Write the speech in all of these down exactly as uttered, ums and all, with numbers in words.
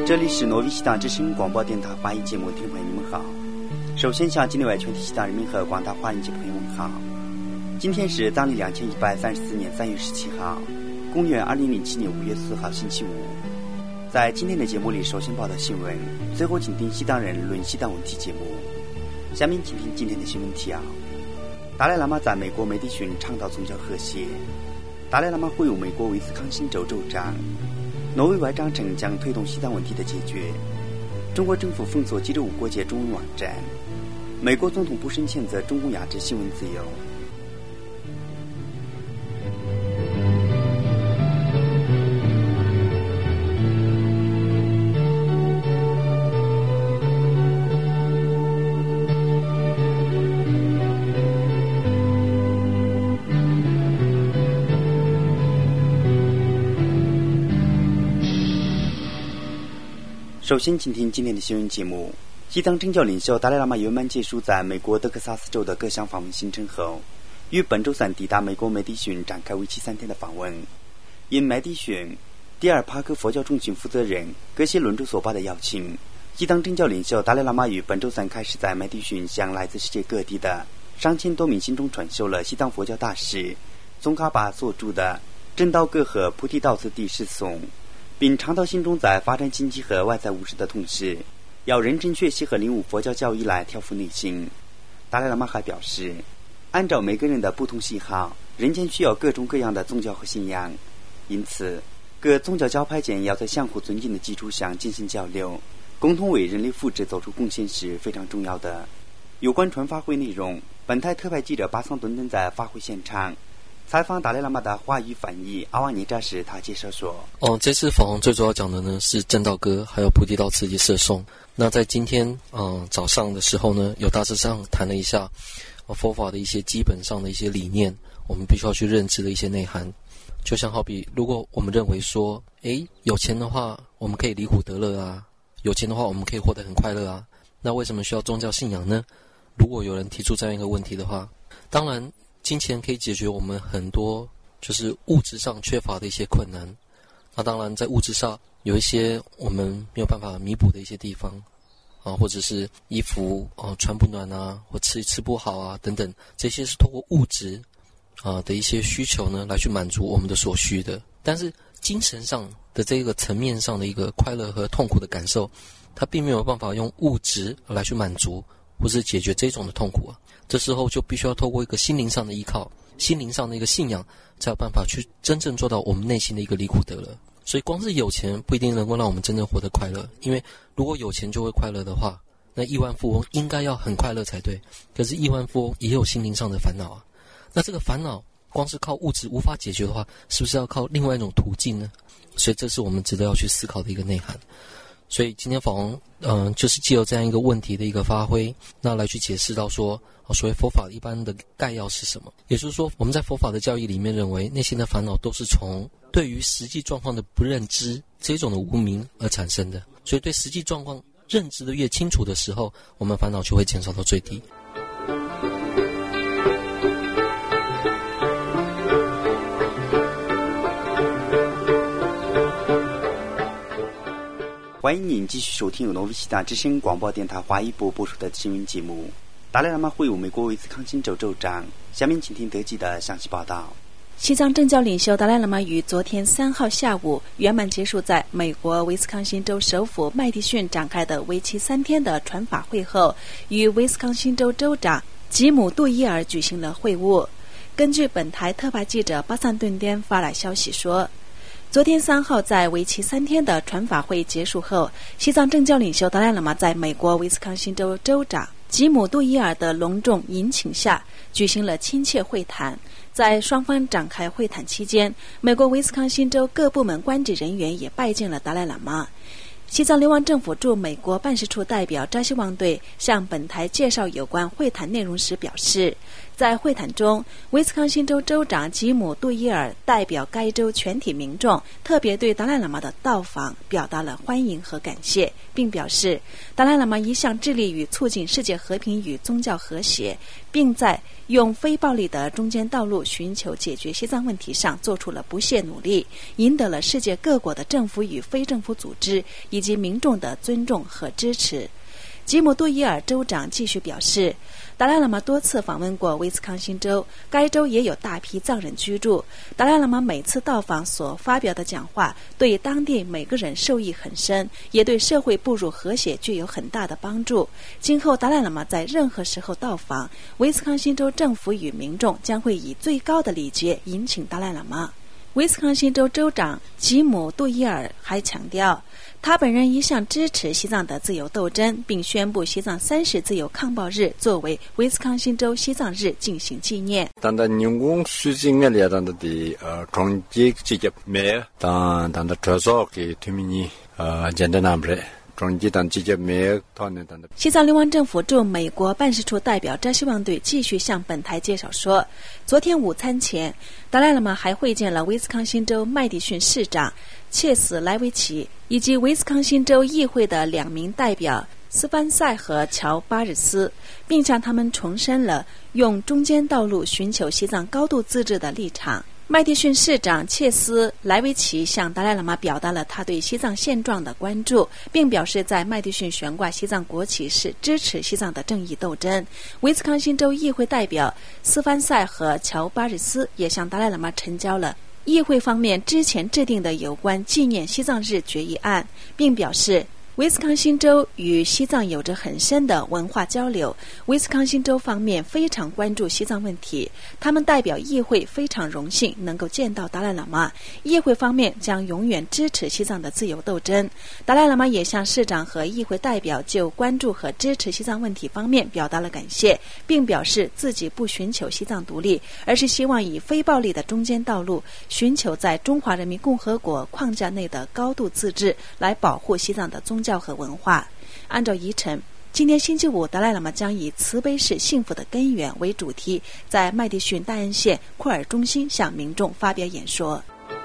这里是挪威西藏之声广播电台华语节目，听众朋友们好。首先向境内外全体西藏人民和广大华人界朋友们好。今天是藏历两千一百三十四年三月十七号，公元二零零七年五月四号星期五。在今天的节目里，首先报道新闻，随后请听西藏人论西藏问题节目。下面请听今天的新闻提要：达赖喇嘛在美国梅迪逊倡导宗教和谐；达赖喇嘛会晤美国威斯康星州州长；挪威外长称将推动西藏问题的解决；中国政府封锁记者五国界中文网站；美国总统布什谴责中共压制新闻自由。首先请听今天的新闻节目。西藏政教领袖达赖喇嘛圆满结束在美国德克萨斯州的各项访问行程后，于本周三抵达美国梅迪逊展开为期三天的访问。因梅迪逊第二帕克佛教中心负责人格西伦珠索巴的邀请，西藏政教领袖达赖喇嘛于本周三开始在梅迪逊向来自世界各地的上千多名信众传授了西藏佛教大师宗喀巴所著的《真道歌》和《菩提道次第十颂》，并倡导信众在发展经济和外在务实的同时，要认真学习和领悟佛教教义来调伏内心。达赖喇嘛还表示，按照每个人的不同喜好，人间需要各种各样的宗教和信仰，因此各宗教教派间要在相互尊敬的基础上进行交流，共同为人类福祉做出贡献是非常重要的。有关传法会内容，本台特派记者巴桑顿顿在法会现场采访达赖喇嘛的华语翻译阿瓦尼扎时，他介绍说： 哦，这次访问最主要讲的呢是正道歌，还有菩提道次第十颂。那在今天嗯、呃、早上的时候呢，有大致上谈了一下、呃、佛法的一些基本上的一些理念，我们必须要去认知的一些内涵。就像好比，如果我们认为说，诶，有钱的话我们可以离苦得乐啊，有钱的话我们可以活得很快乐啊，那为什么需要宗教信仰呢？如果有人提出这样一个问题的话，当然金钱可以解决我们很多就是物质上缺乏的一些困难，那当然在物质上有一些我们没有办法弥补的一些地方啊，或者是衣服啊穿不暖啊，或吃吃不好啊等等，这些是透过物质啊的一些需求呢来去满足我们的所需的。但是精神上的这个层面上的一个快乐和痛苦的感受，它并没有办法用物质来去满足或是解决这种的痛苦啊。这时候就必须要透过一个心灵上的依靠，心灵上的一个信仰，才有办法去真正做到我们内心的一个离苦得乐。所以光是有钱不一定能够让我们真正活得快乐，因为如果有钱就会快乐的话，那亿万富翁应该要很快乐才对。可是亿万富翁也有心灵上的烦恼啊，那这个烦恼光是靠物质无法解决的话，是不是要靠另外一种途径呢？所以这是我们值得要去思考的一个内涵。所以今天访问嗯、呃，就是藉由这样一个问题的一个发挥，那来去解释到说、哦、所谓佛法一般的概要是什么。也就是说，我们在佛法的教义里面认为，内心的烦恼都是从对于实际状况的不认知这种的无明而产生的。所以对实际状况认知的越清楚的时候，我们烦恼就会减少到最低。 欢迎您继续收听由挪威西藏之声广播电台华语部播出的新闻节目。达赖喇嘛会晤美国威斯康星州州长，下面请听德基的详细报道。 西藏政教领袖达赖喇嘛于昨天三号下午圆满结束在美国威斯康星州首府麦迪逊展开的为期三天的传法会后，与威斯康星州州长吉姆·杜伊尔举行了会晤。根据本台特派记者巴桑顿颠发来消息说，昨天三号在为期三天的传法会结束后，西藏政教领袖达赖喇嘛在美国威斯康星州州长吉姆·杜伊尔的隆重迎请下举行了亲切会谈。在双方展开会谈期间，美国威斯康星州各部门官职人员也拜见了达赖喇嘛。西藏流亡政府驻美国办事处代表扎西旺队向本台介绍有关会谈内容时表示， 在会谈中，威斯康星州州长吉姆·杜伊尔代表该州全体民众，特别对达赖喇嘛的到访表达了欢迎和感谢，并表示达赖喇嘛一向致力于促进世界和平与宗教和谐，并在用非暴力的中间道路寻求解决西藏问题上做出了不懈努力，赢得了世界各国的政府与非政府组织以及民众的尊重和支持。吉姆·杜伊尔州长继续表示，达赖喇嘛多次访问过威斯康星州，该州也有大批藏人居住。达赖喇嘛每次到访所发表的讲话，对当地每个人受益很深，也对社会步入和谐具有很大的帮助。今后达赖喇嘛在任何时候到访，威斯康星州政府与民众将会以最高的礼节迎请达赖喇嘛。威斯康星州州长吉姆·杜伊尔还强调，他本人一向支持西藏的自由斗争，并宣布西藏三十自由抗暴日作为威斯康星州西藏日进行纪念。 当的人工水晶的列当的的呃中级职业没当当的厕所给推民你呃简单那不是。 西藏流亡政府驻美国办事处代表扎希旺队继续向本台介绍说，昨天午餐前，达赖喇嘛还会见了威斯康星州麦迪逊市长切斯莱维奇以及威斯康星州议会的两名代表斯潘塞和乔巴日斯，并向他们重申了用中间道路寻求西藏高度自治的立场。麦迪逊市长切斯莱维奇向达赖喇嘛表达了他对西藏现状的关注，并表示在麦迪逊悬挂西藏国旗是支持西藏的正义斗争。威斯康星州议会代表斯潘塞和乔巴日斯也向达赖喇嘛呈交了议会方面之前制定的有关纪念西藏日决议案，并表示威斯康星州与西藏有着很深的文化交流，威斯康星州方面非常关注西藏问题，他们代表议会非常荣幸能够见到达赖喇嘛，议会方面将永远支持西藏的自由斗争。达赖喇嘛也向市长和议会代表就关注和支持西藏问题方面表达了感谢，并表示自己不寻求西藏独立，而是希望以非暴力的中间道路寻求在中华人民共和国框架内的高度自治，来保护西藏的宗教和文化。按照议程，今天星期五，达赖喇嘛将以慈悲是幸福的根源为主题，在麦迪逊大恩县库尔中心向民众发表演说。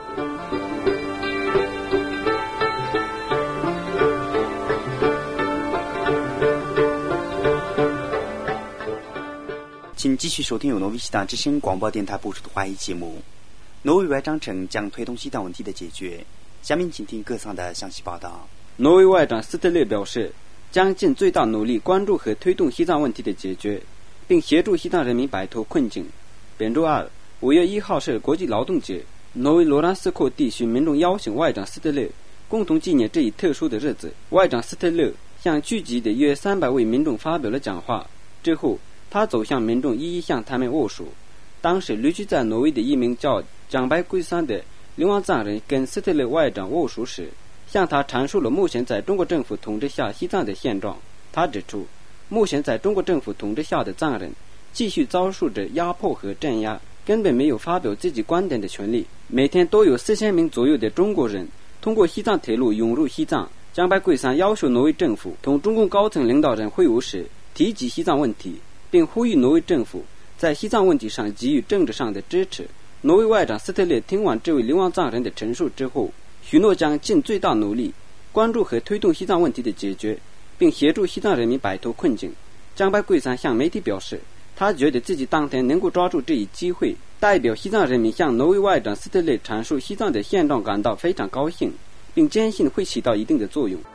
请继续收听由挪威西藏之声广播电台播出的华语节目。挪威外长称将推动西藏问题的解决。下面请听各方的详细报道。 挪威外长斯特勒表示，将尽最大努力关注和推动西藏问题的解决，并协助西藏人民摆脱困境。本周二，五月一号是国际劳动节，挪威罗兰斯克地区民众邀请外长斯特勒共同纪念这一特殊的日子。外长斯特勒向聚集的约三百位民众发表了讲话，之后他走向民众，一一向他们握手。当时旅居在挪威的一名叫江白圭桑的流亡藏人跟斯特勒外长握手时，向他阐述了目前在中国政府统治下西藏的现状。他指出，目前在中国政府统治下的藏人继续遭受着压迫和镇压，根本没有发表自己观点的权利。每天都有四千名左右的中国人通过西藏铁路涌入西藏。江白圭桑要求挪威政府同中共高层领导人会晤时提及西藏问题，并呼吁挪威政府在西藏问题上给予政治上的支持。挪威外长斯特勒听完这位流亡藏人的陈述之后，许诺将尽最大努力关注和推动西藏问题的解决，并协助西藏人民摆脱困境。江白圭桑向媒体表示，他觉得自己当天能够抓住这一机会，代表西藏人民向挪威外长斯特勒阐述西藏的现状感到非常高兴，并坚信会起到一定的作用。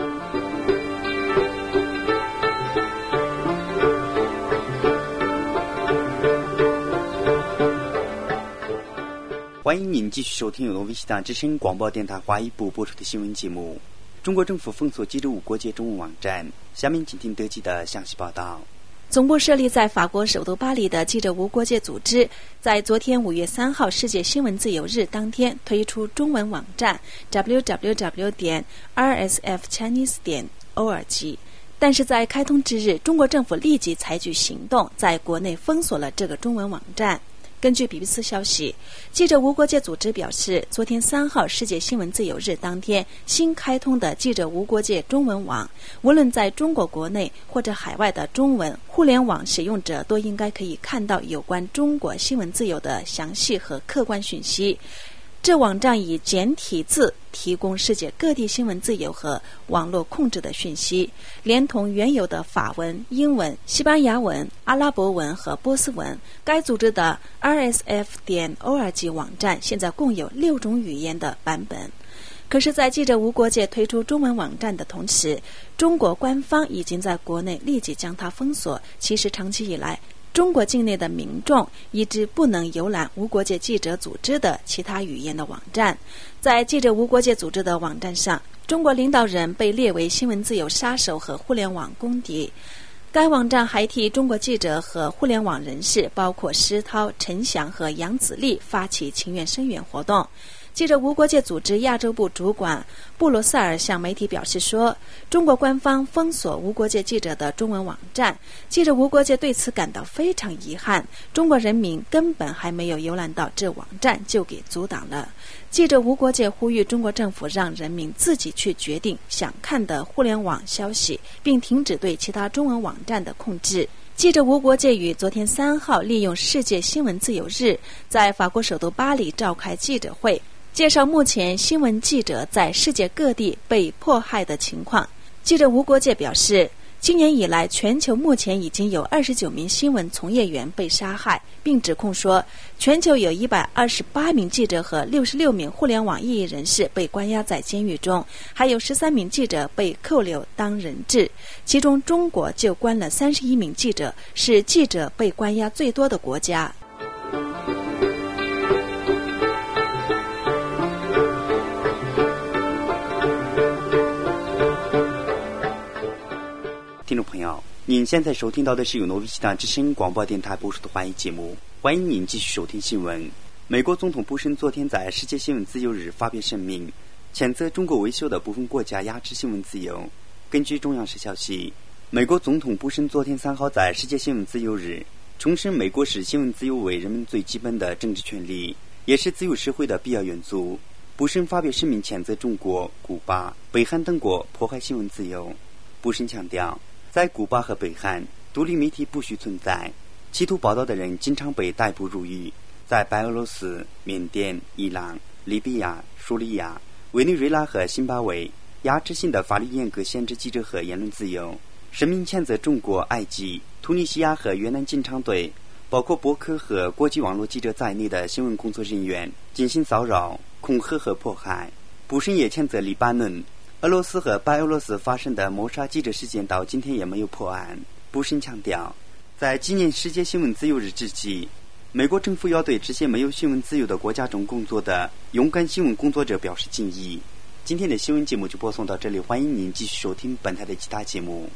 欢迎您继续收听由挪威西藏之声广播电台华语部播出的新闻节目。中国政府封锁记者五国界中文网站，下面请听德基的详细报道。 总部设立在法国首都巴黎的记者无国界组织，在昨天五月三号世界新闻自由日当天推出中文网站 double-u double-u double-u 点 r s f chinese 点 org。但是在开通之日，中国政府立即采取行动，在国内封锁了这个中文网站。 根据 B B C 消息，记者无国界组织表示，昨天三号世界新闻自由日当天新开通的记者无国界中文网，无论在中国国内或者海外的中文互联网使用者都应该可以看到有关中国新闻自由的详细和客观讯息。这网站以简体字提供世界各地新闻自由和网络控制的讯息，连同原有的法文、英文、西班牙文、阿拉伯文和波斯文。该组织的 R S F 点 org 网站现在共有六种语言的版本。可是，在记者无国界推出中文网站的同时，中国官方已经在国内立即将它封锁。其实，长期以来，中国境内的民众一直不能浏览无国界记者组织的其他语言的网站。在记者无国界组织的网站上，中国领导人被列为新闻自由杀手和互联网公敌。该网站还替中国记者和互联网人士，包括施涛、陈翔和杨子立发起情愿声援活动。记者无国界组织亚洲部主管布罗塞尔向媒体表示说，中国官方封锁无国界记者的中文网站，记者无国界对此感到非常遗憾。中国人民根本还没有浏览到这网站就给阻挡了。记者无国界呼吁中国政府让人民自己去决定想看的互联网消息，并停止对其他中文网站的控制。记者无国界于昨天三号利用世界新闻自由日，在法国首都巴黎召开记者会，介绍目前新闻记者在世界各地被迫害的情况。记者无国界表示，今年以来，全球目前已经有二十九名新闻从业员被杀害，并指控说，全球有一百二十八名记者和六十六名互联网异议人士被关押在监狱中，还有十三名记者被扣留当人质。其中，中国就关了三十一名记者，是记者被关押最多的国家。 听众朋友，您现在收听到的是由诺维西达之声广播电台播出的华语节目，欢迎您继续收听新闻。美国总统布什昨天在世界新闻自由日发表声明，谴责中国维修的部分国家压制新闻自由。根据中央社消息，美国总统布什昨天三号在世界新闻自由日重申美国视新闻自由为人们最基本的政治权利，也是自由社会的必要元素。布什发表声明谴责中国、古巴、北韩等国迫害新闻自由。布什强调，在古巴和北韩，独立媒体不许存在，企图报道的人经常被逮捕入狱。在白俄罗斯、缅甸、伊朗、利比亚、叙利亚、委内瑞拉和辛巴威，压制性的法律严格限制记者和言论自由。声明谴责中国、埃及、突尼西亚和越南经常对包括博客和国际网络记者在内的新闻工作人员进行骚扰、恐吓和迫害。布什也谴责黎巴嫩、俄罗斯和白俄罗斯发生的谋杀记者事件到今天也没有破案。布什强调，在纪念世界新闻自由日之际，美国政府要对这些没有新闻自由的国家中工作的勇敢新闻工作者表示敬意。今天的新闻节目就播送到这里，欢迎您继续收听本台的其他节目。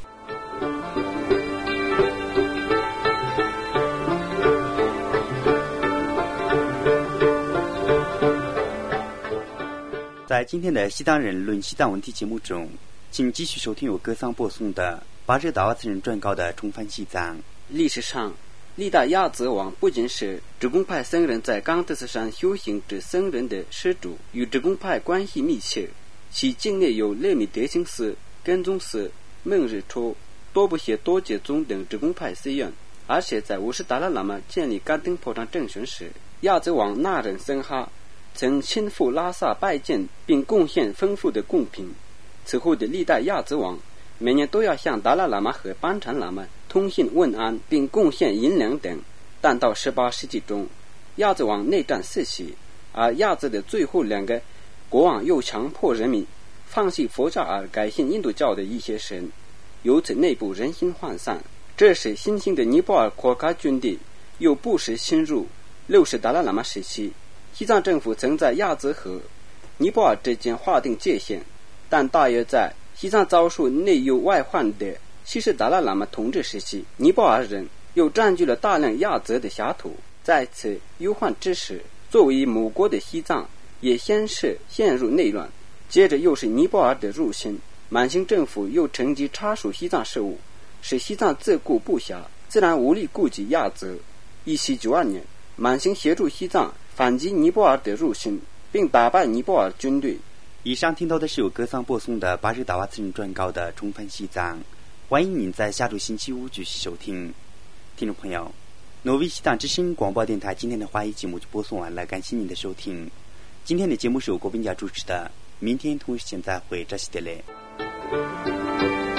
在今天的西藏人论西藏问题节目中，请继续收听由歌桑播送的巴热达瓦次人撰稿的重返西藏。 历史上，历代亚泽王不仅是直贡派僧人在冈特斯山修行之僧人的施主，与直贡派关系密切。其境内有勒米德钦寺、根宗寺、孟日初、多布谢多杰宗等直贡派寺院。而且在五世达赖喇嘛建立甘登破障政权时，亚泽王那仁僧哈曾亲赴拉萨拜见，并贡献丰富的贡品。此后的历代亚泽王每年都要向达赖喇嘛和班禅喇嘛通信问安，并贡献银两等。但到十八世纪中，亚泽王内战四起，而亚泽的最后两个国王又强迫人民放弃佛教而改信印度教的一些神，由此内部人心涣散。这时新兴的尼泊尔国家军队又不时侵入。六世达赖喇嘛时期，西藏政府曾在亚泽和尼泊尔之间划定界限，但大约在西藏遭受内忧外患的西世达赖喇嘛统治时期，尼泊尔人又占据了大量亚泽的辖土。在此忧患之时，作为母国的西藏也先是陷入内乱，接着又是尼泊尔的入侵，满清政府又乘机插手西藏事务，使西藏自顾不暇，自然无力顾及亚泽。一七九二年， 满心协助西藏反击尼泊尔的入侵，并打败尼泊尔军队。 以上听到的是由格桑播送的巴日达瓦次仁撰稿的《重返西藏》，欢迎您在下周星期五继续收听。听众朋友，挪威西藏之声广播电台今天的华语节目就播送完了，感谢您的收听。今天的节目是由郭斌家主持的，明天同一时间再会，这是的嘞。